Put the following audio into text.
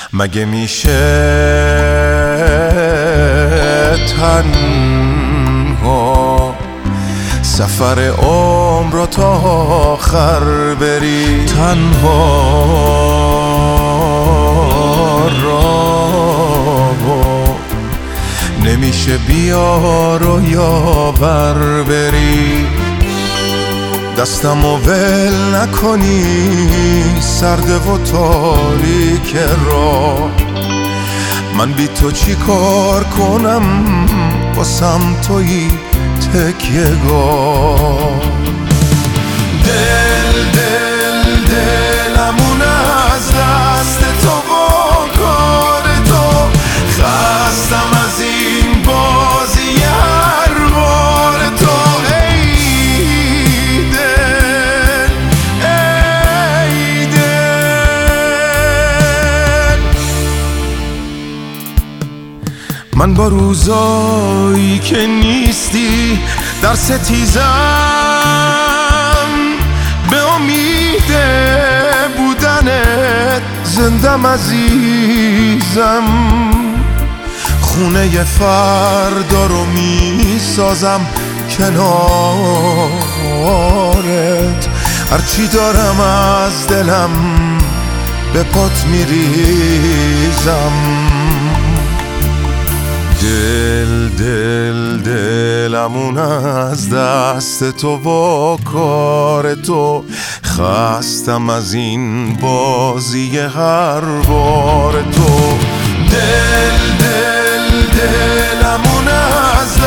مگه میشه تنها سفر عمر رو تا آخر بری؟ تنها راهو نمیشه بیار و یاور بری. دستمو ول نکنی سرده و تاریک راه، من بی تو چی کار کنم واسم تویی تکیه‌گاه. دلمون از دست تو و کار تو، خستم از این بازی هر بار تو. ای دل من با روزایی که نیستی در ستیزم، به امید بودنت زندم عزیزم. خونه فردا رو میسازم کنارت، هرچی دارم از دلم به پات میریزم. دلمون از دست تو و کار تو، خستم از این بازی هر بار تو. دلمون از